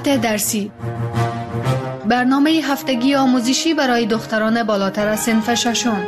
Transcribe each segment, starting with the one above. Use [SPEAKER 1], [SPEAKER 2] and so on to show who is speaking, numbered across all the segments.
[SPEAKER 1] مقالات درسی، برنامه هفتگی آموزشی برای دختران بالاتر از صنف ششم.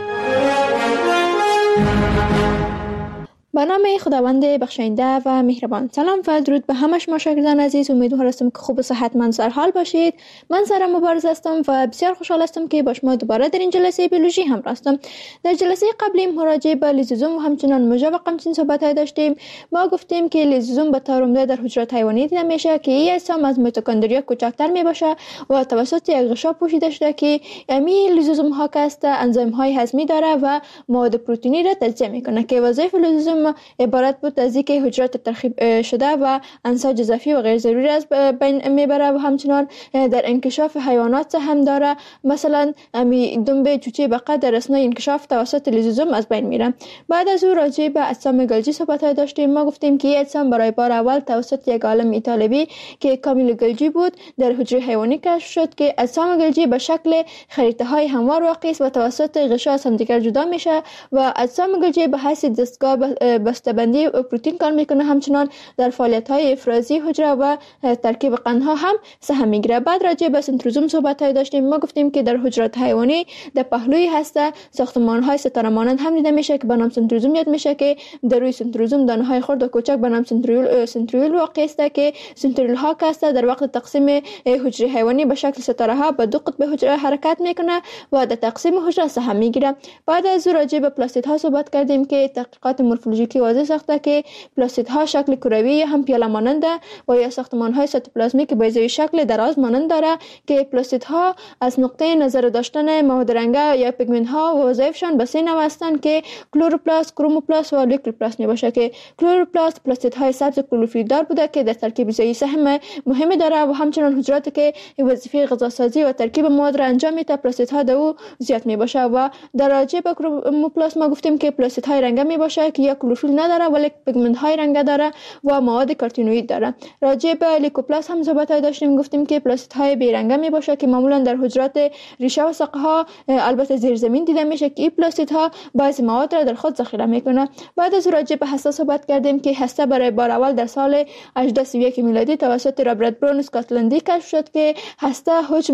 [SPEAKER 2] به نام خداوند بخشاینده و مهربان. سلام و درود به همه شما شاگردان عزیز. امیدوار هستم که خوب و صحتمند سر حال باشید. من سارا مبارز هستم و بسیار خوشحال هستم که با شما دوباره در این جلسه بیولوژی همراه هستم. در جلسه قبلی مراجعه به لیزوزوم و همچنان موژه و قمچین صحبت داشتیم. ما گفتیم که لیزوزوم به طور عمده در حجرات حیوانی دیده میشه که این اجسام از میتوکندریا کوچکتر میباشه و توسط یک غشا پوشیده شده که امی لیزوزوم ها که است انزیم های هضمی داره و مواد پروتئینی را تجزیه میکنه که وظایف لیزوزوم عبارت بود از اینکه حجرات ترکیب شده و انساج اضافی و غیر ضروری از بین میبره و همچنان در انکشاف حیوانات هم داره. مثلا دنبه چوچه بقه در اثنای انکشاف توسط لیزوزوم از بین میره. بعد از او راجع به اجسام گلجی صحبت داشتیم. ما گفتیم که این اجسام برای بار اول توسط یک عالم ایتالوی که کامیل گلجی بود در حجره حیوانی کشف شد که اجسام گلجی به شکل خریطه های هموار واقع است و توسط غشا از همدیگر جدا میشه و اجسام گلجی به حیث دستگاه بسته‌بندی پروتئین کار میکنه. همچنان در فعالیت‌های افرازی حجره و ترکیب قندها هم سهم میگیره. بعد راجع به سنتروزوم صحبت داشتیم. ما گفتیم که در حجرات حیوانی در پهلوی هسته ساختمان‌های ستاره مانند هم دیده میشه که به نام سنتروزوم یاد میشه که در روی سنتروزوم دانه‌های خرد و کوچک به نام سنتریول واقع است که سنتریول ها که در وقت تقسیم حجره حیوانی به شکل ستاره ها به دو قطب حجره حرکت میکنه و در تقسیم حجره سهم میگیره. بعد از راجع به پلاستید ها صحبت کردیم که تحقیقات مورفولوژیکی واضح ساخته که پلاستید ها شکل کروی یا هم پیاله مانند و یا ساختمان های سایتوپلازمیک به ازای شکل دراز مانند داره که پلاستید ها از نقطه نظر داشتن مواد رنگه یا پیگمنت ها و وظایفشان به سه نوع هستند که کلوروپلاست، کروموپلاست و لیوکوپلاست میباشه که کلوروپلاست پلاستید های سبز کلوروفیل دار بوده که در ترکیب غذایی سهم مهمی داره و همچنان حجراتی که وظیفه غذاسازی و ترکیب مواد را انجام میده پلاستید ها دو زیاد میباشه. و در راجع به کروموپلاست ما گفتیم که پلاستید های رنگه میباشه که یا کلوروفیل نداره ولی پیگمنت های رنگه داره و مواد کارتینوئید داره. راجع به لیوکوپلاست هم صحبت داشتیم. گفتیم که پلاستید های بی رنگه میباشه که معمولا در حجرات ریشه و ساقه ها البته زیر زمین دیده میشه که این پلاستید ها بعضی مواد را در خود ذخیره میکنه. بعد از راجع به هسته صحبت کردیم که هسته برای بار اول در سال 1831 میلادی توسط رابرت برون اسکاتلندی کشف شد که هسته حجم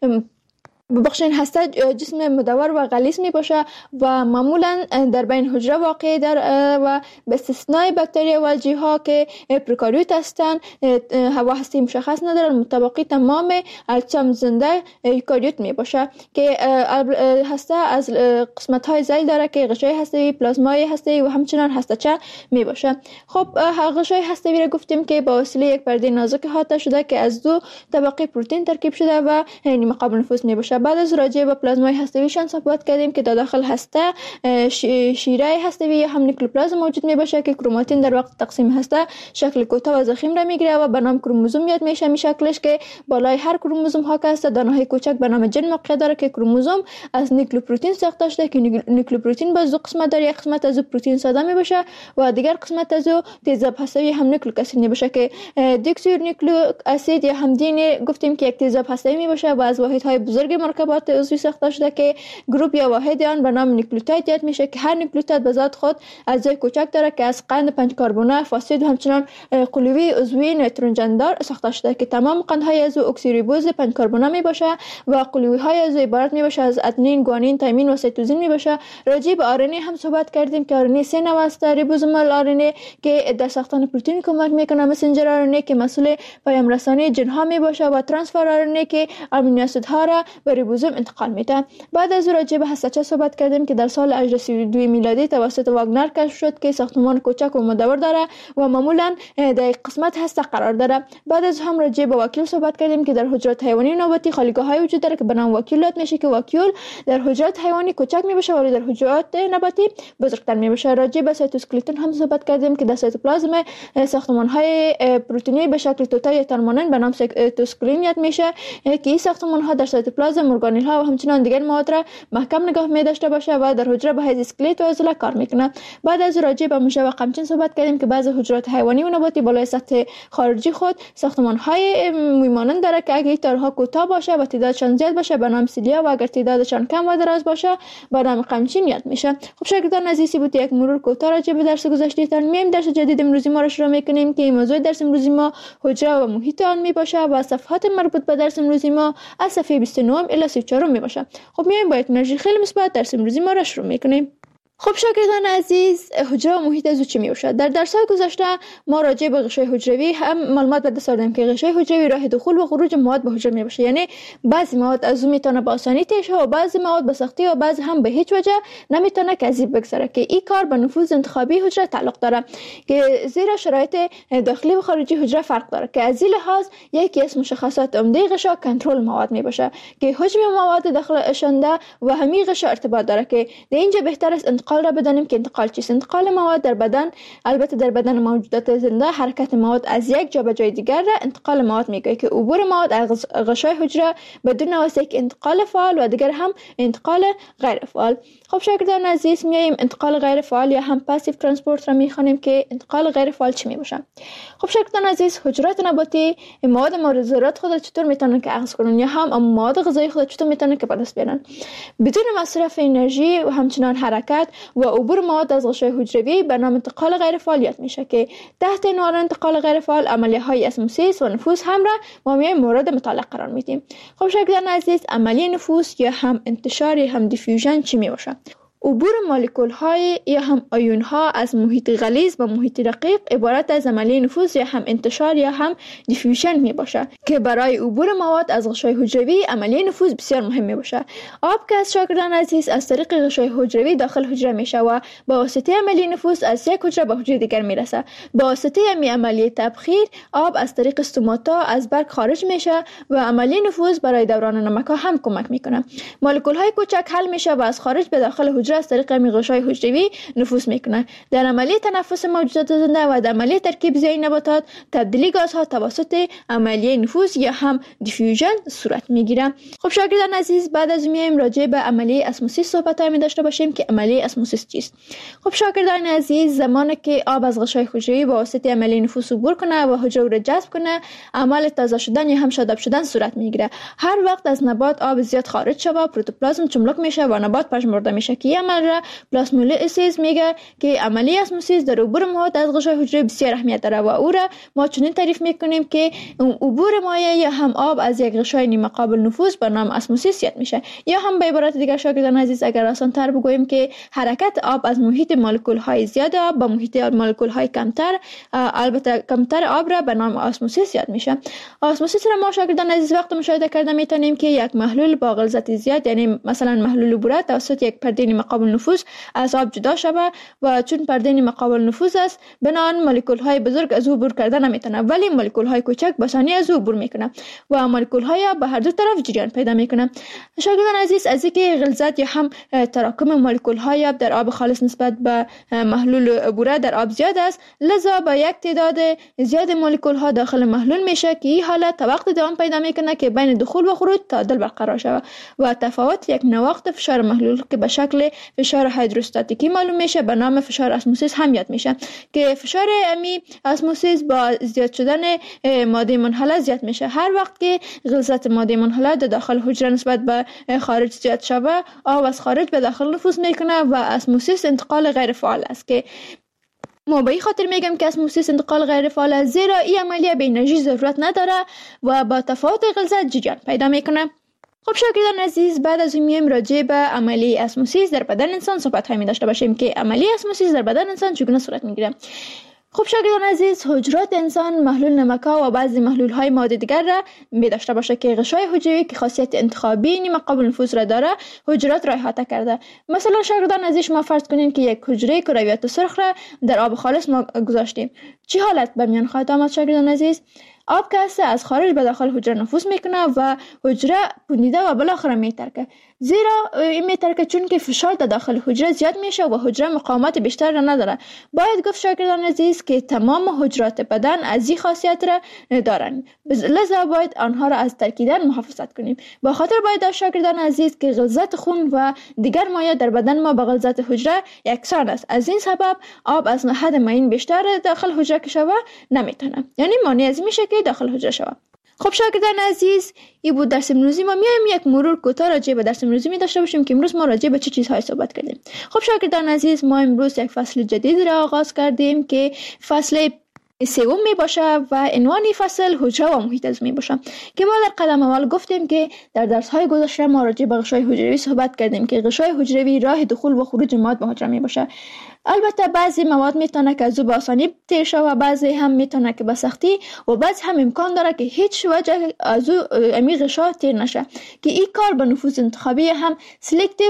[SPEAKER 2] هسته جسم مدور و غلیظ می باشه و معمولا در بین حجره واقع در و به استثنای باکتریا و الژی ها که پروکاریوت هستند هوا هسته مشخص ندارند. مطابقی تمام اجسام زنده یوکاریوت می باشه که هسته از قسمت های ذیل داره که غشای هسته‌ای، پلازمای هسته‌ای و همچنان هسته‌چه می باشه. خب غشای هسته‌ای را گفتیم که با وسیله یک پرده نازک احاطه شده که از دو طبقه پروتئین ترکیب شده و نیمه قابل نفوذ می باشه. بعد از راجع به پلازمای هسته‌ایشان صحبت کردیم که در داخل هسته شیره هسته‌ای یا هم نیکلوپلازم موجود می باشه که کروماتین در وقت تقسیم هسته شکل کوتاه و ضخیم را میگیره و به نام کروموزوم یاد میشه. می شکلش که بالای هر کروموزوم ها که است دانه‌های کوچک به نام جن موقع داره که کروموزوم از نیکلوپروتئین ساخته شده که نیکلوپروتئین باز دو قسمت داره. یک قسمت از پروتئین ساده می باشه و دیگر قسمت از تیزاب هسته‌ای هم نیکلیک اسید می باشه که دیکسیور نیکلیک اسید یا هم دین گفتیم که یک تیزاب هسته‌ای می باشه و از واحدهای بزرگ مرکبات عضوی ساخته شده که گروپ یا واحد آن به نام نیوکلیوتاید یاد میشه که هر نیوکلیوتاید به ذات خود اجزای کوچک داره که از قند 5 کربونه، فاسفید و همچنان قلوی عضوی نیتروژن دار ساخته شده که تمام قندهای از اکسیریبوز 5 کربونه می باشه و قلوی های از عبارت می باشه از ادنین، گوانین، تایمین و سیتوزین می باشه. راجع به آرنی هم صحبت کردیم که آرنی سه نوع است: ریبوزومال آرنی که در ساختن پروتئین کمک میکنه، مسنجر آرنی که مسئول پیام رسانی ژن ها می باشه و ترانسفر آرنی که آمینو اسید ها را به ریبوزوم انتقال میده. بعد از راجع به هسته‌چه صحبت کردیم که در سال 1832 میلادی توسط واگنر کشف شد که ساختمان کوچک و مدور داره و معمولا در قسمت هسته قرار داره. بعد از هم راجع به واکیول صحبت کردیم که در حجرات حیوانی نوبتی خالیگاه‌های وجود داره که به نام واکیولات میشه که واکیول در حجرات حیوانی کوچک میباشه ولی در حجرات نباتی بزرگتر میباشه. راجع به سایتوسکلتون هم صحبت کردیم که در سایتوپلازم ساختمان‌های پروتئینی به شکل توتال یا ترمانن به نام سایتوسکلین یاد میشه که این ساختمان‌ها در سایتوپلازم مورگانیل ها و همچنان دیگر مواد را محکم نگاه می داشته باشه و در حجره به حیث اسکلت و عضله کار میکنه. بعد از راجع به موشه و قمچین صحبت کردیم که بعضی حجرات حیوانی و نباتی بالای سطح خارجی خود ساختمان های مویمانند داره که اگه تارها کوتاه باشه و تعدادشان زیاد باشه به نام سیلیا و اگر تعدادشان کم و دراز باشه به نام قمچین یاد میشه. خب شاگردان عزیزی بود یک مرور کوتاه راجع به درس گذشتهتان. میایم درس جدید امروزی ما را شروع میکنیم که موضوع درس امروزی ما حجره و محیط آن می باشه و صفحات مربوط به درس امروزی ما از صفحه 29 الی 34 می باشه. خب میایم با یک انرژی خیلی مثبت درس امروزی ما را شروع میکنیم. خب شاگردان عزیز، حجره و محیط از او چی میباشد؟ در درس‌های گذشته ما راجع به غشای حجروی هم معلومات به دست آوردیم که غشای حجروی راه دخول و خروج مواد به حجره میباشه. یعنی بعضی مواد از او میتونه با آسانی تیر شه و بعضی مواد به سختی و بعضی هم به هیچ وجه نمیتونه که از این بگذره که این کار به نفوذ انتخابی حجره تعلق داره که زیرا شرایط داخلی و خارجی حجره فرق داره که از این لحاظ یکی از مشخصات عمده غشا کنترل مواد میباشه که حجم مواد داخل شنده و همین غشا ارتباط داره که در اینجا بهتر است انتقال را بدانیم که انتقال چیست. انتقال مواد در بدن، البته در بدن موجودات زنده حرکت مواد از یک جا به جای دیگر را انتقال مواد میگه که عبور مواد از غشای حجره بدون واسطه یک انتقال فعال و دیگر هم انتقال غیر فعال. خب شاگردان عزیز، میایم انتقال غیر فعال یا هم پاسیو ترانسپورت را میخوانیم که انتقال غیر فعال چی میباشه. خب شاگردان عزیز، حجرات نباتی مواد مورد ضرورت خود چطور میتونن که اخذ کنن یا هم مواد غذایی خود چطور میتونن که به دست بیارن بدون مصرف انرژی و همچنان حرکت و عبور مواد از غشای حجروی به نام انتقال غیر فعالیت میشه که تحت عنوان انتقال غیر فعال عملیه‌های اسموسیس و نفوذ هم را ما میایم مورد مطالعه قرار میدیم. خب شاگردان عزیز، عملیه نفوذ یا هم انتشار یا هم دیفیوژن چی میباشه؟ عبور مولکول های یا هم آیون ها از محیط غلیظ و محیط رقیق عبارت از عملیه نفوذ یا هم انتشار یا هم دیفیوژن می باشه که برای عبور مواد از غشای حجروی عملیه نفوذ بسیار مهم می باشه. آب که از شاگردان عزیز از طریق غشای حجروی داخل حجره میشه و با واسطه عملیه نفوذ از یک حجره به حجره دیگر میرسه. با واسطه عملیه تبخیر آب از طریق استوماتا از برگ خارج میشه و عملیه نفوذ برای دوران نمک ها هم کمک میکنه. مولکول های کوچک حل میشه و از خارج به داخل حجره از طریق غشای حجروی نفوذ میکنه. در عملیه تنفس موجودات زنده و در عملیه ترکیب زیای نباتات تبدیلی گازها توسط عملیه نفوذ یا هم دیفیوژن صورت میگیره. خب شاگردان عزیز، بعد از میایم راجع به عملیه اسموسیس صحبت داشته باشیم که عملیه اسموسیس چیست. خب شاگردان عزیز، زمانی که آب از غشای حجروی با واسطه عملیه نفوذ عبور کنه و حجره را جذب کنه، عمل تازه شدن یا هم شاداب شدن صورت میگیره. هر وقت از نبات آب زیاد خارج شود پروتوپلازم چملک میشه و نبات پژمرده میشه که عمل را پلاسمولیسیس میگه که عملیه اسموسیس در عبور مواد از غشای حجره بسیار اهمیت داره و او را ما چنین تعریف میکنیم که عبور مایع یا هم آب از یک غشای نیمه قابل نفوذ به نام اسموسیس یاد میشه. یا هم به عبارت دیگر شاگردان عزیز، اگر آسان تر بگوییم که حرکت آب از محیط مولکول های زیاد آب به محیط مولکول های کمتر، البته کمتر آب را به نام اسموسیس یاد میشه. اسموسیس را ما شاگردان عزیز وقت مشاهده کرده میتونیم که یک محلول با غلظت زیاد، یعنی مثلا محلول عبور توسط یک پرده نیمه قابل نفوذ از آب جدا شود و چون پرده نیمه قابل نفوذ است بنابراین مولکول های بزرگ از او عبور کرده نمیتونه، ولی مولکول های کوچک به آسانی از او عبور میکنه و مولکول های به هر دو طرف جریان پیدا میکنه. شاگردان عزیز، از اینکه غلظت یا هم تراکم مولکول های آب در آب خالص نسبت به محلول عبوره در آب زیاد است، لذا با یک تعداد زیاد مولکول ها داخل محلول میشه که این حالت تا وقت دوام پیدا میکنه که بین دخول و خروج تعادل برقرار شود و تفاوت یک نواقص فشار محلول که به شکل فشار هیدروستاتیکی معلوم میشه به نام فشار اسموسیس هم یاد میشه که فشار امی اسموسیس با زیاد شدن ماده منحله زیاد میشه. هر وقت که غلظت ماده منحله در داخل حجره نسبت به خارج زیاد شود، آب از خارج به داخل نفوذ میکنه و اسموسیس انتقال غیر فعال است که ما به این خاطر میگم که اسموسیس انتقال غیر فعال است زیرا این عملیه به انرژی ضرورت نداره و با تفاوت غلظت جریان پیدا میکنه. خب شاگردان عزیز، بعد از این میایم راجع به عملیه اسموسیس در بدن انسان صحبت هایی داشته باشیم که عملیه اسموسیس در بدن انسان چگونه صورت میگیره. خب شاگردان عزیز، حجرات انسان محلول نمک‌ها و بعضی محلول‌های مواد دیگر را می داشته باشه که غشای حجروی که خاصیت انتخابی نیمه قابل نفوذ را داره حجرات را احاطه کرده. مثلا شاگردان عزیز، ما فرض کنیم که یک حجره کرویات سرخ را در آب خالص ما گذاشتیم. چه حالت به میان خواهد آمد شاگردان عزیز؟ آب که هست از خارج به داخل حجره نفوذ میکنه و حجره پوندیده و بالاخره میترکه. زیرا این میترکه چون که فشار در داخل حجره زیاد میشه و حجره مقاومت بیشتر را نداره. باید گفت شاگردان عزیز که تمام حجرات بدن از این خاصیت را دارن، لذا باید آنها را از ترکیدن محافظت کنیم. با خاطر باید شاگردان عزیز که غلظت خون و دیگر مایع در بدن ما با غلظت حجره یکسان است. از این سبب آب از حد معین بیشتر داخل حجره که شوه نمیتونه، یعنی مانع از میشه که داخل حجره شوه. خب شاگردان عزیز، این بود درس امروزی ما. میایم یک مرور کوتاه راجع به درس امروزی می داشته باشیم که امروز ما راجع به چه چیزهای صحبت کردیم. خب شاگردان عزیز، ما امروز یک فصل جدید را آغاز کردیم که فصل سوم می باشه و عنوان فصل حجره و محیط عضوی می باشه که ما در قدم اول گفتیم که در درس های گذشته ما راجع به غشای حجروی صحبت کردیم که غشای حجروی راه دخول و خروج مواد به حجره می باشه. البته بعضی مواد میتونه که از او به آسانی تیر شه و بعضی هم میتونه که به سختی و بعضی هم امکان داره که هیچ وجه از او امی غشا تیر نشه، که این کار به نفوذ انتخابی هم سلکتیو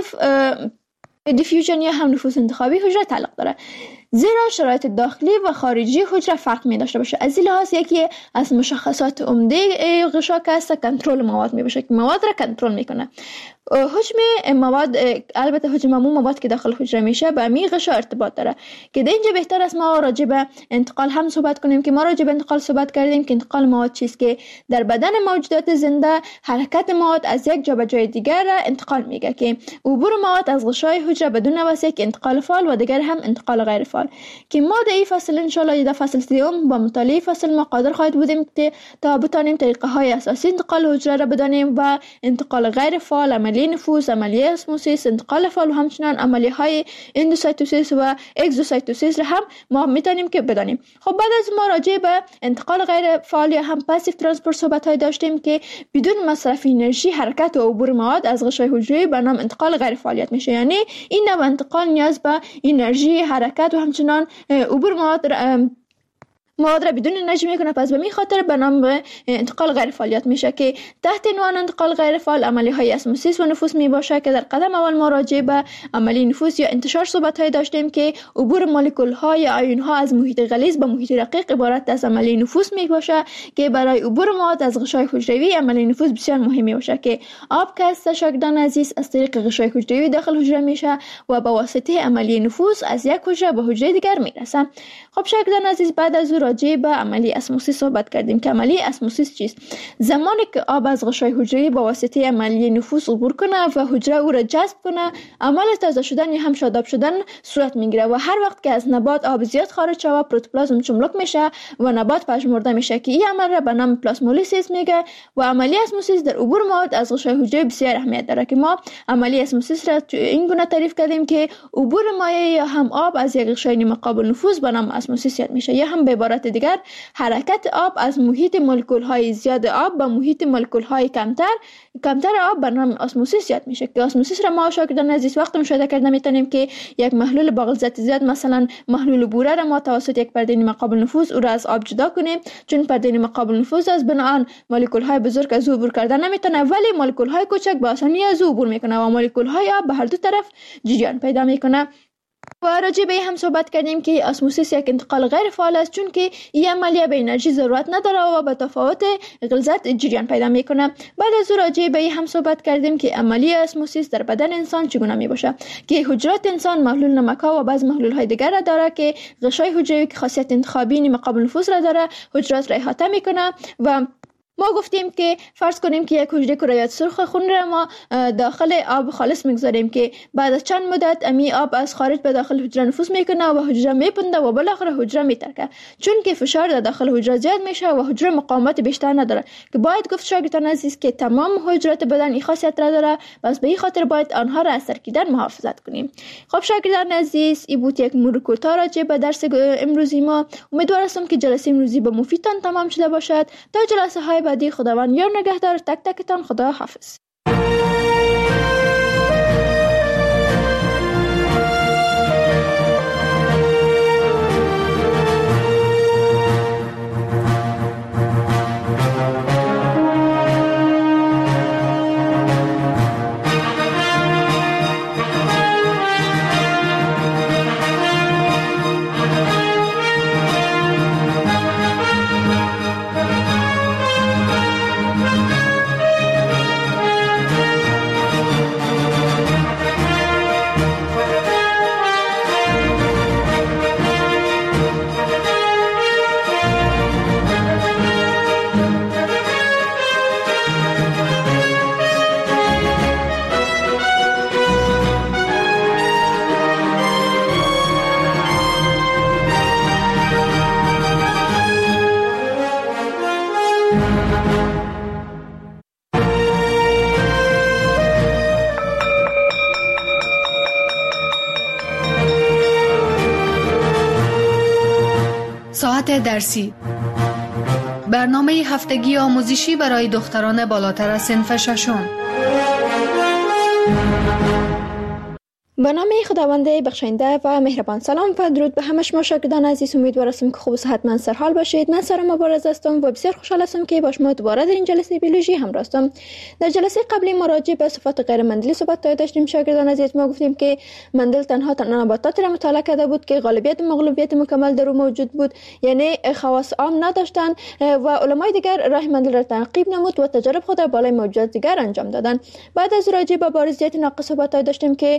[SPEAKER 2] دیفیوژن یا هم نفوذ انتخابی حجره تعلق داره، زیرا شرایط داخلی و خارجی حجره فرق می داشته باشه. از این لحاظ یکی از مشخصات عمده غشا که است کنترل مواد می باشه که مواد را کنترل میکنه. حجم مواد، البته حجم عموم مواد که داخل حجره میشه به می غشا ارتباط داره که در اینجا بهتر است ما راجع به انتقال هم صحبت کنیم که ما راجع به انتقال صحبت کردیم که انتقال مواد چیست که در بدن موجودات زنده حرکت مواد از یک جا به جای دیگر را انتقال میگه، که عبور مواد از غشای حجره بدون واسطه که انتقال فعال و دیگر هم انتقال غیر فعال، که ما در این فصل ان شاء الله در فصل سوم با مطالعه فصل ما قادر خواهد بودیم تا بتانیم طریقه های اساسی انتقال حجره را بدانیم و انتقال غیر فعال، عملیه نفوذ، عملیه اسموسیس، انتقال فعال و همچنان عملیه های اندوسایتوسیس و اگزوسایتوسیس را هم ما میتونیم که بدانیم. خب بعد از ما راجع به انتقال غیر فعال یا هم پاسیو ترانسپورت صحبت های داشتیم که بدون مصرف انرژی حرکت و عبور مواد از غشای حجره به نام انتقال غیر فعالیت میشه، یعنی این نوع انتقال نیاز به انرژی حرکت و همچنان عبور مواد را بدون انرژی میکنه، پس به می خاطر به نام انتقال غیر فعالیت میشه که تحت عنوان انتقال غیر فعال عملیه های اسموسیس و نفوذ می باشه که در قدم اول ما راجع به عملی نفوذ یا انتشار صحبت های داشتیم که عبور مولکول ها یا آیون ها از محیط غلیظ به محیط رقیق عبارت از عملی نفوذ می باشه که برای عبور مواد از غشای حجروی عملی نفوذ بسیار مهمی باشه که آب که است شاگردان عزیز از طریق غشای حجروی داخل حجره میشه و با واسطه عملی نفوذ از یک حجره به حجره دیگر میرسه. خب شاگردان عزیز، بعد از راجع به عملی اسموسیس صحبت کردیم که عملی اسموسیس چیست؟ زمانی که آب از غشای حجره با واسطه عملی نفوذ عبور کنه و حجره او را جذب کنه، عمل تازه شدن یا هم شاداب شدن صورت میگیره و هر وقت که از نبات آب زیاد خارج شود پروتوپلازم چملک میشه و نبات پژمرده میشه که این عمل را به نام پلاسمولیسیس میگه و عملی اسموسیس در عبور مواد از غشای حجره بسیار اهمیت داره که ما عملی اسموسیس را این گونه تعریف کردیم که عبور مایع یا هم آب از یک غشای نیمه قابل نفوذ به نام اسموسیس میشه، یا هم به عبارت دیگر حرکت آب از محیط مولکول های زیاد آب به محیط مولکول های کمتر آب به نام اسموسیس یاد میشه که اسموسیس را ما شاگردان عزیز وقتی مشاهده کرده میتونیم که یک محلول با غلظت زیاد، مثلا محلول بوره را ما توسط یک پرده نیمه قابل نفوذ او را از آب جدا کنیم، چون پرده نیمه قابل نفوذ از بناهن مولکول های بزرگ از او عبور کردن نمیتونه، ولی مولکول های کوچک به آسانی از او عبور میکنه و مولکول های آب به هر دو طرف جریان پیدا میکنه. و راجع به هم صحبت کردیم که اسموسیس یک انتقال غیر فعال است چون که این عملیه به انرژی ضرورت نداره و به تفاوت غلظت جریان پیدا میکنه. بعد از راجع به هم صحبت کردیم که عملیه اسموسیس در بدن انسان چگونه می باشه که حجرات انسان محلول نمک‌ها و بعض محلول های دیگر را داره که غشای حجروی که خاصیت انتخابی نیمه قابل نفوذ را داره حجرات را احاطه میکنه و ما گفتیم که فرض کنیم که یک حجره کرویات سرخ خون را ما داخل آب خالص میگذاریم که بعد از چند مدت امی آب از خارج به داخل حجره نفوذ میکنه و حجره میپنده و بالاخره حجره میترکه، چون که فشار در داخل حجره زیاد میشه و حجره مقاومت بیشتر نداره که باید گفت شاگردان عزیز که تمام حجرات بدن این خاصیت را داره، بس به این خاطر باید آنها را از ترکیدن محافظت کنیم. خب شاگردان عزیز، این بود یک مرور کوتاه راجع به درس امروزی ما. امیدوارم که جلسه امروزی به مفیدتان تمام شده باشد. تا جلسه های بعدی خداوند یار نگهدار تک تکتان. خدا حافظ.
[SPEAKER 1] ساعت درسی، برنامه هفتگی آموزشی برای دختران بالاتر از صنف ششم.
[SPEAKER 2] به نام خداوند بخشنده و مهربان. سلام و درود به همه شما شاگردان عزیز. امیدوار هستم که خوب و صحتمند سرحال باشید. من سارا مبارز هستم و بسیار خوشحال هستم که با شما دوباره در این جلسه بیولوژی همراه هستم. در جلسه قبلی ما راجع به صفات غیر مندلی صحبت داشتیم شاگردان عزیز. ما گفتیم که مندل تنها نباتات را مطالعه کرده بود که غالبیت مغلوبیت مکمل در او موجود بود، یعنی خواص عام نداشتند و علمای دیگر راه مندل را تعقیب نمود و تجارب خود در بالای موجودات دیگر انجام دادند. بعد از راجع به بارزیت ناقص صحبت داشتیم که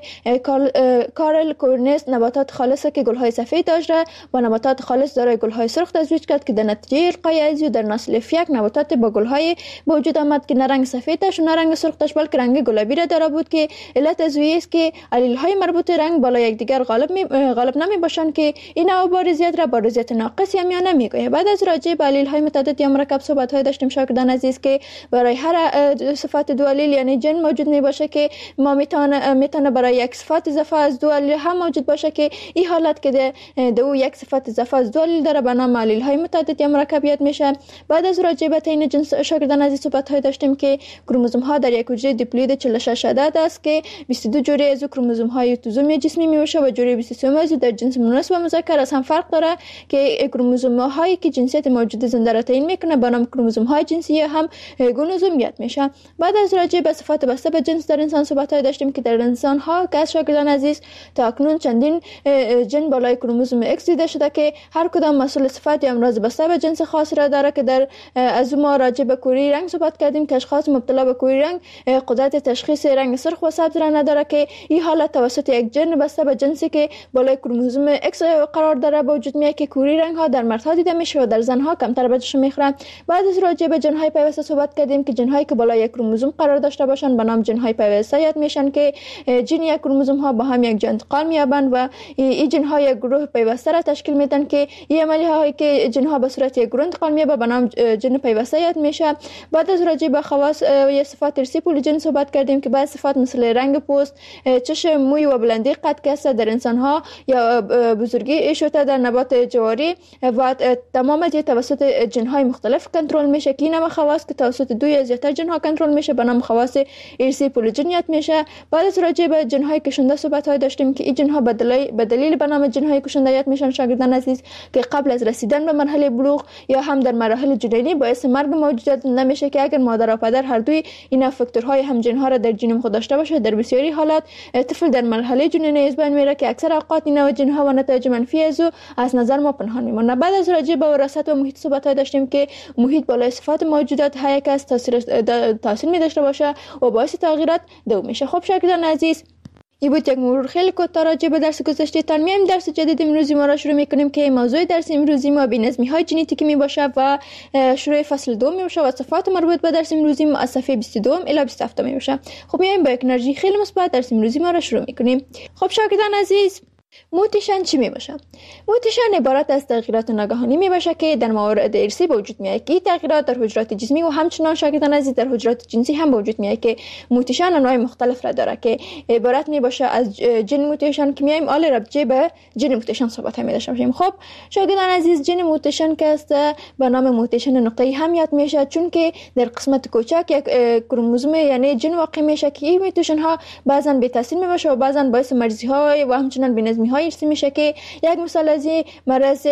[SPEAKER 2] کارل کورنس نباتات خالصه که گل‌های سفید داشت و نباتات خالص دارای گل‌های سرخ تزویج کرد که در نتیجه القای ازیو در نسل فیک نباتات با گل‌های به وجود آمد که نه رنگ سفید داشت و نه رنگ سرخ داشت بلکه رنگ گلابی را داره بود که علت از است که علیل‌های مربوط رنگ بالای یکدیگر غالب نمی باشند که این نوع بارزیت را بارزیت ناقص یا میانه میگوید. بعد از راجع به علیل‌های متعدد یا مرکب صحبت‌های داشتیم شاگردان عزیز که برای هر صفت دو علیل یعنی جن موجود می باشه که ما میتونه برای یک صفت اضافه از دو علیل هم موجود باشه که این حالت که دو یک صفت اضافه از دو علیل داره به نام علیل های متعدد یا مرکبیت میشه. بعد از راجع به تعیین جنس شاگردان عزیز صحبت های داشتیم که کروموزوم ها در یک حجره دیپلوید 46 عدد است که 22 جوری از کروموزوم های اتوزومی جسمی میشه و جوری 23 از در جنس مؤنث و مذکر از هم فرق داره که کروموزوم هایی که جنسیت موجود زنده را تعیین میکنه به نام کروموزوم های جنسی هم گونوزومیت میشه. بعد از راجع به صفات بسته به جنس در انسان صحبت های داشتیم که در انسان ها که شاگردان عزیز تا اکنون چندین جن بالای کروموزوم X دیده شده که هر کدام مسئول صفت یا امراض بسته به جنس خاص را داره که در از ما راجع به کوری رنگ صحبت کردیم که اشخاص مبتلا به کوری رنگ قدرت تشخیص رنگ سرخ و سبز را نداره که این حالت توسط یک جن بسته به جنسی که بالای کروموزوم X قرار داره به وجود میاد که کوری رنگ ها در مردها دیده میشه و در زنها کمتر بهش میخورن. بعد از راجع به جن های پیوسته صحبت کردیم که جن هایی که بالای یک کروموزوم قرار داشته باشن به نام جن های پیوسته یاد میشن که جن یا کروموزوم ها با هم یک جا انتقال می‌یابند و این جن ها یک گروه پیوسته را تشکیل میدن که این عملی هایی که جن ها به صورت یک گروه انتقال می‌یابند به نام جن پیوسته یاد میشه. بعد از راجع به خواص یا صفات ارثی پولیجن صحبت کردیم که بعضی صفات مثل رنگ پوست، چشم، موی و بلندی قد که است در انسان ها یا بزرگی شوته در نبات جواری و تمام از توسط جن های مختلف کنترل میشه که این خواص که توسط دو یا زیاتر جن ها کنترل میشه به نام خواص ارثی پولیجن یاد میشه. بعد از راجع به جن های کشنده صحبت های داشتیم که این جن ها به دلیل به نام جن های کشنده یاد میشن شاگردان عزیز که قبل از رسیدن به مرحله بلوغ یا هم در مراحل جنینی باعث مرگ موجودات نمیشه که اگر مادر و پدر هر دوی این فاکتورهای هم جن ها را در ژنوم خود داشته باشه در بسیاری حالات طفل در مرحله جنینی از بین میره که اکثر اوقات این نوع جن ها و نتایج منفی از نظر ما پنهان میمونه. بعد از راجع به وراثت و محیط صحبت های داشتیم که محیط بالای صفات موجودات های که از تاثیر می داشته باشه و باعث تغییرات دو میشه. خب شاگردان عزیز این بود یک مرور خیلی کوتاه راجع به درس گذشته. تا میایم درس جدید امروزی ما را شروع میکنیم که موضوع درس امروزی ما بی‌نظمی های ژنتیکی می باشه و شروع فصل 2 می باشه و صفات مربوط به درس امروزی ما از صفحه 22 الی 27 می باشه. خب میایم با یک انرژی خیلی مثبت درس امروزی ما را شروع میکنیم. خب شاگردان عزیز موتیشن چی می باشه؟ موتیشن عبارت از تغییرات ناگهانی می باشه که در موارد ارثی به وجود میاد که این تغییرات در حجرات جسمی و همچنان شاگردان عزیز در حجرات جنسی هم به وجود میاد که موتیشن انواع مختلف را داره که عبارت می باشه از جن موتیشن که میایم آل ربطی به جن موتیشن صحبت هم داشته باشیم. خب شاگردان عزیز جن موتیشن که است به نام موتیشن نقطه‌ای هم یاد میشه چون که در قسمت کوچک یک کروموزوم یعنی جن واقع میشه که این موتیشن ها بعضا بی تاثیر می باشه و بعضا باعث مرزی های و همچنان بی‌نظمی های ارثی میشه که یک مثال از مرض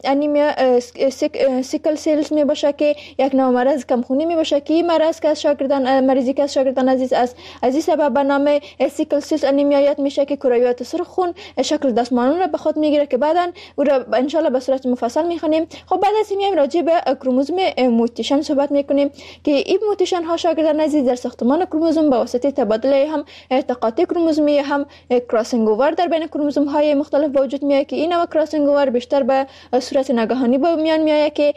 [SPEAKER 2] انیمیا سیکل سیلز می باشه که یک نوع مرض کمخونی می باشه که این مرض که از شاگردان عزیز از این سبب به نام سیکل سیلز انیمیا یاد میشه که کرویات سرخ خون شکل دستمانون را به خود میگیره که بعدا او را ان شاء الله به صورت مفصل میخونیم. خب بعد از این میایم راجع به کروموزوم موتیشن صحبت میکنیم که این موتیشن ها شاگردان عزیز در ساختمان کروموزوم به واسطه تبادله هم تقاطع کروموزومی هم کراسینگ اوور در بین کروموزوم های مختلف وجود میاد که این نوع کراسینگ اوور بیشتر به صورت ناگهانی به میان میاد که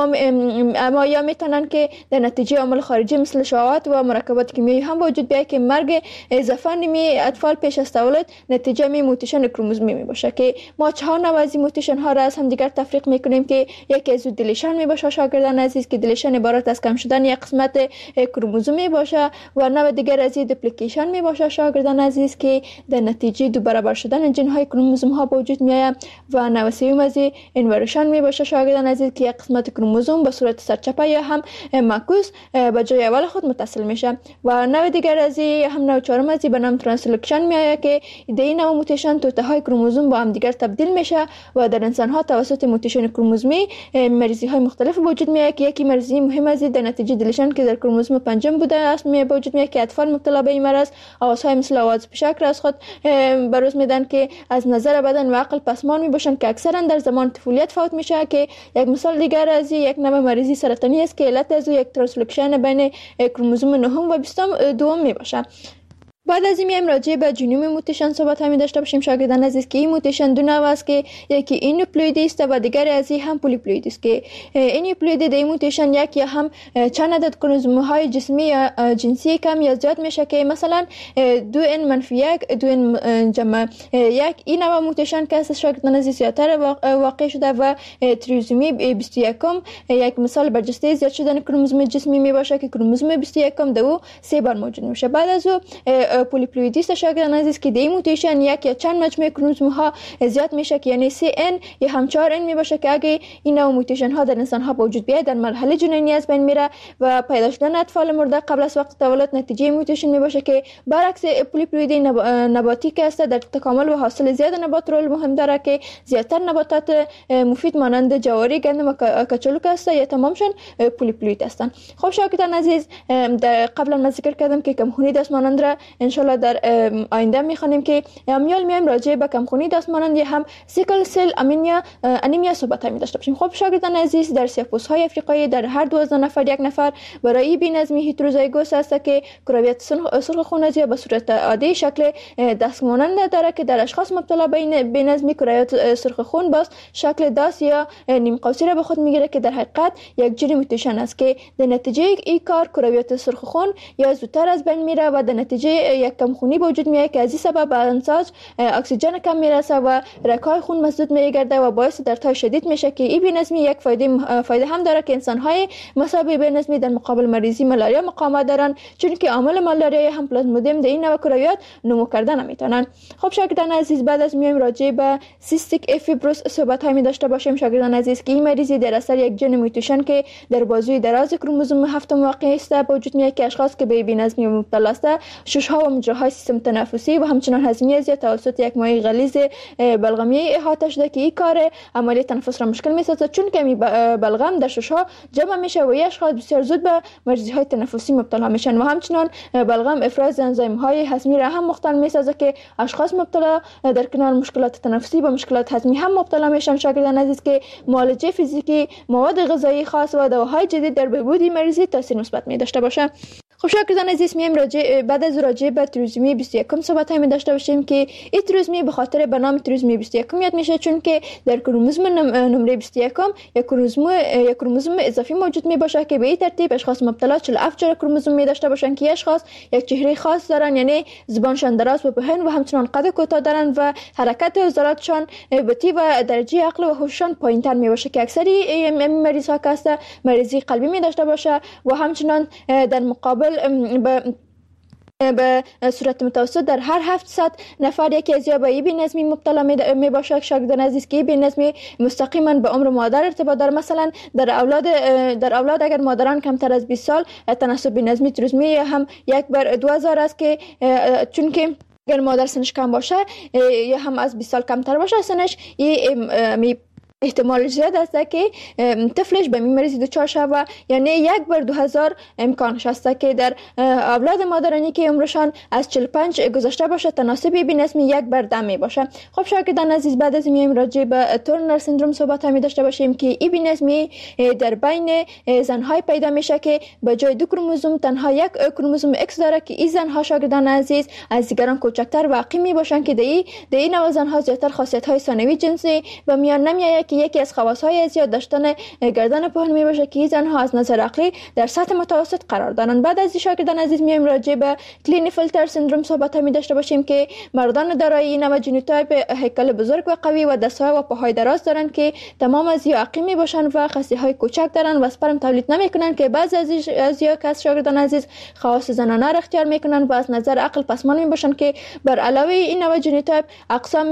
[SPEAKER 2] ما یا میتونن که در نتیجه عامل خارجی مثل شهوات و مرکبات کیمیایی هم وجود بیاد که مرگ اضافه نمی اطفال پیش از تولد نتیجه می موتیشن کروموزومی می باشه که ما 4 نوع از موتیشن ها را از هم دیگر تفریق میکنیم که یکی از دیلیشن می باشه شاگردان عزیز که دیلیشن عبارت از کم شدن یک قسمت کروموزومی باشه و نوع دیگر از دیپلیکیشن می باشه شاگردان عزیز که در نتیجه دو برابر شدن جن های کروموزوم ها به وجود میآید و 93 از اینورشن می باشه شاگردان عزیز که یک قسمت کروموزوم به صورت سرچپه یا هم معکوس به جای اول خود متصل میشه و نوع دیگر از هم نوع چهارم از به نام ترانسلوکشن میآید که در این نوع موتیشن توته های کروموزوم با هم دیگر تبدیل میشه و در انسان ها توسط موتیشن کروموزومی مریضی های مختلف وجود میآید که یکی مریضی مهم از در نتیجه دلیشن که در کروموزوم پنجم بوده است به وجود میآید که اطفال مبتلا به این مرض آوازهای مثل آواز پشک را از خود بروز میدن که از نظر بدن و عقل پسمان میباشن که اکثرا در زمان طفولیت فوت میشه که یک مثال دیگر از یک نوع مریضی سرطانی است که علت از یک ترانسلوکشن بین کروموزوم نهم و 22 میباشه. بعد از این راجع به جنوم موتیشن صحبت همین داشته باشیم شاگردان عزیز که این موتیشن دو نوع است که یکی اینوپلویدی است و دیگر از این هم پولیپلویدی است که اینوپلویدی در این موتیشن یک یا هم چند عدد کروموزوم های جسمی یا جنسی کم یا زیاد میشه که مثلا 2n-1 2n-1 این نوع موتیشن که از شاگردان عزیز زیادتر واقع شده و تریزومی 21 یک مثال برجسته زیاد شدن کروموزوم جسمی می باشه که کروموزوم 21 دو 3 بار موجود میشه. بعد از او پولیپلویدی شاگردان عزیز که دی موتیشن یک یا چند مجموعه کروموزوم ها زیاد میشه که یعنی 3n یا هم 4n می باشه که اگه این نوع موتیشن ها در انسان ها به وجود بیاد در مرحله جنینی از بین میره و پیدا شدن اطفال مرده قبل از وقت تولد نتیجه موتیشن می باشه که برعکس پولیپلویدی نباتی که است در تکامل و حاصل زیاد نبات رول مهم داره که زیادتر نباتات مفید مانند جواری، گندم و کچالو که است یا تمامشون پولیپلوید هستند. خب شاگردان عزیز قبلا من ذکر کردم که کمخونی دست مانند را ان شاء الله در آینده میخوانیم که میایم راجع به کمخونی دست مانند یا هم سیکل سل انیمیا صحبت می داشته باشیم. خب شاگردان عزیز در سیاه‌پوست‌های افریقایی در هر 12 نفر یک نفر برای بی‌نظمی هتروزایگوس است که کرویت سرخ خون از به صورت عادی شکل دست مانند داره که در اشخاص مبتلا به بی‌نظمی کرویت سرخ خون باز شکل دست یا نیم قوسی را به خود میگیره که در حقیقت یک جین موتیشن است که در نتیجه این کار کرویت سرخ خون یا زودتر از بین میره و در نتیجه یک کمخونی به وجود میاد که از این سبب بدنساز اکسیژن کم میرسه و رگ‌های خون مسدود میگرده و باعث دردهای شدید میشه که این بی‌نظمی یک فایده هم داره که انسان‌های مصاب بی‌نظمی در مقابل مریضی مالاریا مقاومت دارن چون که عامل مالاریا هم پلازمودیم در این نوع کرویات نمو کردن نمیتونن. خب شاگردان عزیز بعد از میایم راجع به سیستیک افیبروس صحبت هایی داشته باشیم شاگردان عزیز که این مریضی در اثر یک ژن موتیشن که در بازوی دراز کروموزوم 7 واقع است به وجود میاد که اشخاص که به بی‌نظمی مبتلا است شش‌ها و مجراهای سیستم تنفسی و همچنین هضمی زیاد توسط یک مایع غلیظ بلغمی احاطه شده که این کار عملیات تنفس را مشکل می‌سازد چون که بلغم در شش‌ها جمع میشه و اشخاص بسیار زود به مریضی‌های تنفسی مبتلا میشن و همچنین بلغم افراز انزیم‌های هضمی را هم مختل می‌سازد که اشخاص مبتلا در کنار مشکلات تنفسی و مشکلات هضمی هم مبتلا میشن. شاگردان عزیز که معالجه فیزیکی، مواد غذایی خاص و دواهای جدید در بهبود مریضی تاثیر مثبت می‌داشته باشه. خب شاگردان عزیز میایم بعد از راجع به تریزومی 21 صحبت می داشته باشیم که این تریزومی به خاطر به نام تریزومی 21 یاد میشه چون که در کروموزوم نمره 21 یک کروموزوم اضافی موجود می باشه که به این ترتیب اشخاص مبتلا 47 جور کروموزوم می داشته باشن که اشخاص یک چهره خاص دارن یعنی زبانشان دراز و پهن و همچنان قد کوتاه دارن و حرکت عضلاتشان بطیء و درجه عقل و هوششان پایینتر می باشه که اکثری مریض ها که مریضی قلبی می داشته باشه و همچنان در مقابل به صورت متوسط در هر 700 نفر یکی از یا به بی‌نظمی مبتلا می باشه. شاگردان عزیز که بی‌نظمی مستقیما به عمر مادر ارتباط داره. مثلا در اولاد اگر مادران کمتر از 20 سال تناسب بی‌نظمی تریزومی هم 1/2000 است که چون که اگر مادر سنش کم باشه یا هم از 20 سال کمتر باشه سنش احتمال زیاد است که طفلش به مریضی دچار شود یعنی 1/2000 امکانش است که در اولاد مادرانی که عمرشان از 45 گذشته باشه تناسب بی‌نظمی 1/10 می باشه. خب شاگردان عزیز بعد از میایم راجع به تورنر سندروم صحبت می داشته باشیم که این بی‌نظمی در بین زن‌های پیدا میشه که به جای 2 کروموزوم تنها 1 کروموزوم X داره که این زن‌ها شاگردان عزیز از دیگران کوچکتر واقع می باشن که در این نوع زن‌ها زیاتر خاصیت‌های ثانوی جنسی و میان نمیآید که یکی از خواص‌های زیاد داشتن گردن پهن می باشه که زنها از نظر عقلی در سطح متوسط قرار دارند. بعد از شاگردان عزیز میایم راجع به کلینفیلتر سندروم صحبت می داشته باشیم که مردان دارای این نوع ژنوتایپ هیکل بزرگ و قوی و دست‌های و پاهای دراز دارند که تمام از یا عقیم می باشند و خصی‌های کوچک دارند و اسپرم تولید نمی‌کنند که بعضی از یا کس شاگردان عزیز خواص زنانه را اختیار می‌کنند و از نظر عقل پسماند می باشند که بر علاوه این نوع ژنوتایپ اقسام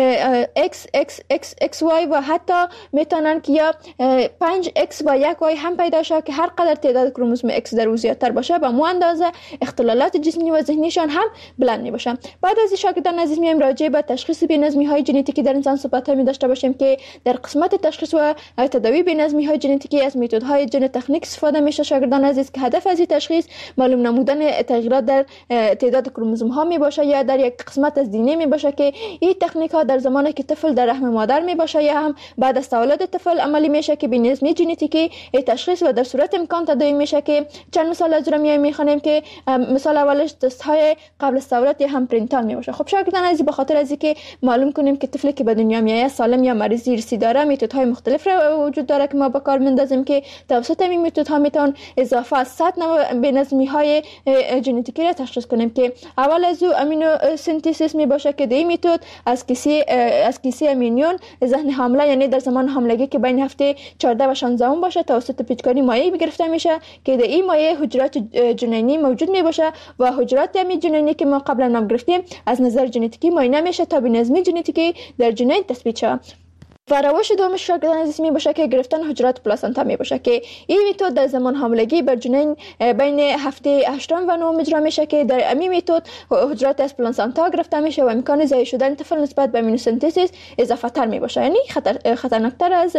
[SPEAKER 2] XY و حتی میتونن که یا 5X و 1Y هم پیدا شود که هر قدر تعداد کروموزوم X در او زیادتر باشه به مو اندازه اختلالات جسمی و ذهنیشان هم بلند می باشه. بعد از شاگردان عزیز میایم راجع به تشخیص بی‌نظمی های ژنتیکی در انسان صحبت می داشته باشیم که در قسمت تشخیص و تداوی بی‌نظمی های ژنتیکی از متدهای ژن تکنیک استفاده میشه شاگردان عزیز که هدف از این تشخیص معلوم نمودن تغییرات در تعداد کروموزوم ها می باشه یا در یک قسمت از دی ان ای می باشه که این تکنیک ها در زمانی که طفل در رحم مادر می باشه یا هم بعد از تولد طفل عملی میشه که بی‌نظمی ژنتیکی تشخیص و در صورت امکان تداوی میشه که چند مثال از رو میخونیم که مثال اولش تست های قبل از تولد یا هم پرینتال می باشه. خب شاگردان عزیز به خاطر از اینکه معلوم کنیم که طفلی که به دنیا میاد سالم یا مریض ارثی داره متدهای مختلف وجود داره که ما به کار میندازیم که توسط این متدها میتون اضافه از 100 نوع بی‌نظمی های ژنتیکی را تشخیص کنیم که اول از او امینو سنتزیس می باشه که این متد از کیسه امینیون ذهن حامله یعنی در زمان حاملگی که بین هفته 14 و 16 باشه توسط پیچکاری مایع گرفته میشه که در این مایع حجرات جنینی موجود می باشه و حجرات همین جنینی که ما قبلا نام گرفتیم از نظر ژنتیکی معاینه میشه تا بی‌نظمی ژنتیکی در جنین تثبیت شه. و روش دوم شاگردان عزیز می باشه که گرفتن حجرات پلاسنتا می باشه که این متد در زمان حاملگی بر جنین بین هفته 8 و 9 اجرا میشه که در این متد حجرات از پلاسنتا گرفته میشه و امکان ضعیف شدن طفل نسبت به امینوسنتزیس اضافه تر می باشه یعنی خطرناکتر از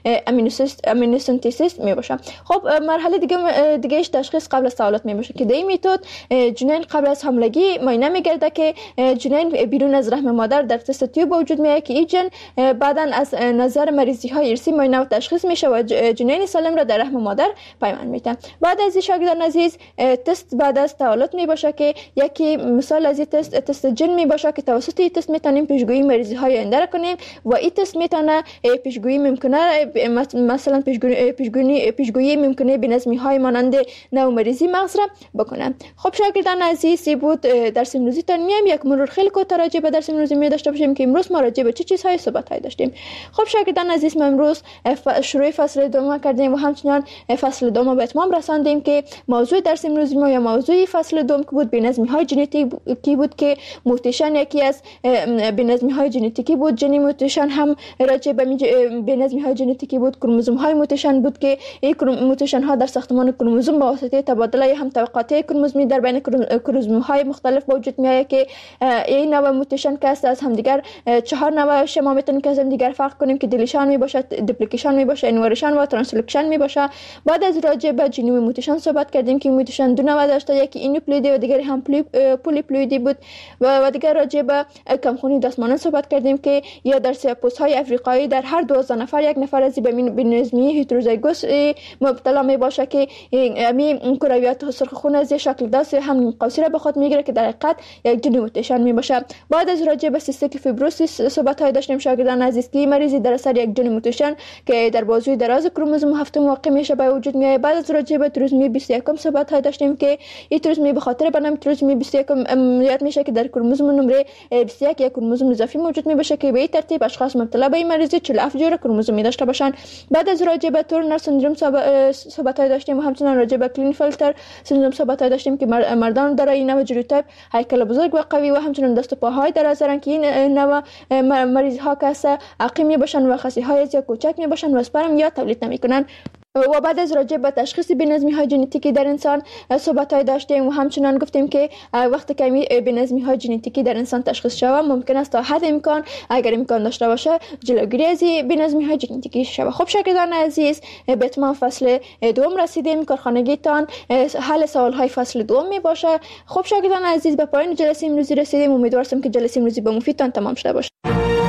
[SPEAKER 2] امینوسنتزیس می باشه. خب مرحله دیگهش تشخیص قبل از تولد می باشه که در این متد جنین قبل از حاملگی معاینه میگرده که جنین بیرون از رحم مادر در تست تیوب وجود میاد که این جن بعداً از نظر مریضی های ارثی معاینه و تشخیص میشه و جنین سالم را در رحم مادر پیوند میده. بعد از این شاگردان عزیز تست بعد از تولد می باشه که یکی مثال از این تست جن می باشه که توسط این تست میتونیم پیشگویی مریضی های آینده را کنیم و این تست میتونه پیشگویی ممکنه مثلا پیشگویی ممکنه بی‌نظمی های مانند نوع مریضی مغز را بکنه. خب شاگردان عزیز بود درس امروزی تان میام یک مرور خیلی کوتاه راجع به درس امروزی می داشته باشیم که امروز ما راجع به چه چیزهای صحبت داشتیم. خب شاگردان عزیز ما امروز شروع فصل دوم کردیم و همچنان فصل دوم به اتمام رساندیم که موضوع درس امروز ما یا موضوع فصل دوم که بود بی‌نظمی های ژنتیکی بود که موتیشن یکی از بی‌نظمی های ژنتیکی بود. ژنی موتیشن هم راجع به بی‌نظمی های ژنتیکی بود. کروموزوم های موتیشن بود که این موتیشن ها در ساختمان کروموزوم با واسطه تبادله هم طبقات کروموزومی در بین کروموزوم های مختلف وجود میاد که این نوع موتیشن که از هم دیگر 4 نوع شما میتونیم که از هم دیگر فرق کنیم که دیلیشن می باشه، دوپلیکیشن می باشه، انورشن و ترانسلوکشن می باشه. بعد از راجع به جنوم موتیشن صحبت کردیم که موتیشن دو نوع داشته، یکی اینوپلویدی و دیگری هم پولیپلویدی بود و دیگر راجع به کمخونی دستمانان صحبت کردیم که یا در سیاپوس های افریقایی در هر 12 نفر یک نفر از بی‌نظمی هتروزایگوس مبتلا می باشه که این کرویات سرخ خون از شکل داس هم قوسی را به خود میگیره که در حقیقت یک جنوم موتیشن می باشه. بعد از راجع به سیستیک فیبروسیس صحبت های داشتیم شاگردان عزیز که مریضی در اثر یک جنوم موتیشن که در بازوی دراز کروموزوم هفتم واقع میشه به وجود میاد. بعد از راجع به تریزومی 21 صحبت های داشتیم که این تریزومی به خاطر بنام تریزومی 21 یاد میشه که در کروموزوم نمره 21 یک کروموزوم اضافی موجود میشه که به این ترتیب اشخاص مبتلا به این مریضی 47 جور کروموزومی داشته باشن. بعد از راجع به تورنر سندروم صحبت های داشتیم و همچنین راجع به کلینفیلتر سندروم صحبت های داشتیم که مردان دارای این نوع ژنوتایپ هیکل بزرگ و قوی و همچنین دست و پاهای دراز دارن که این نوع مریض ها که عقیم باشن و خصی های یا کوچک می باشن و اسپرم یا تولید نمی کنن. و بعد از راجع به تشخیص بی‌نظمی های ژنتیکی در انسان صحبت های داشتیم و همچنان گفتیم که وقتی که بی‌نظمی های ژنتیکی در انسان تشخیص شود ممکن است تا حد امکان اگر امکان داشته باشه جلوگیری از بی‌نظمی های ژنتیکی شود. خب شاگردان عزیز به اتمام فصل دوم رسیدیم. کارخانگیتان حل سوال های فصل دوم می باشه. خب شاگردان عزیز به پایان جلسه امروزی رسیدیم. امیدوارم که جلسه امروزی به مفیدتان تمام شده باشه.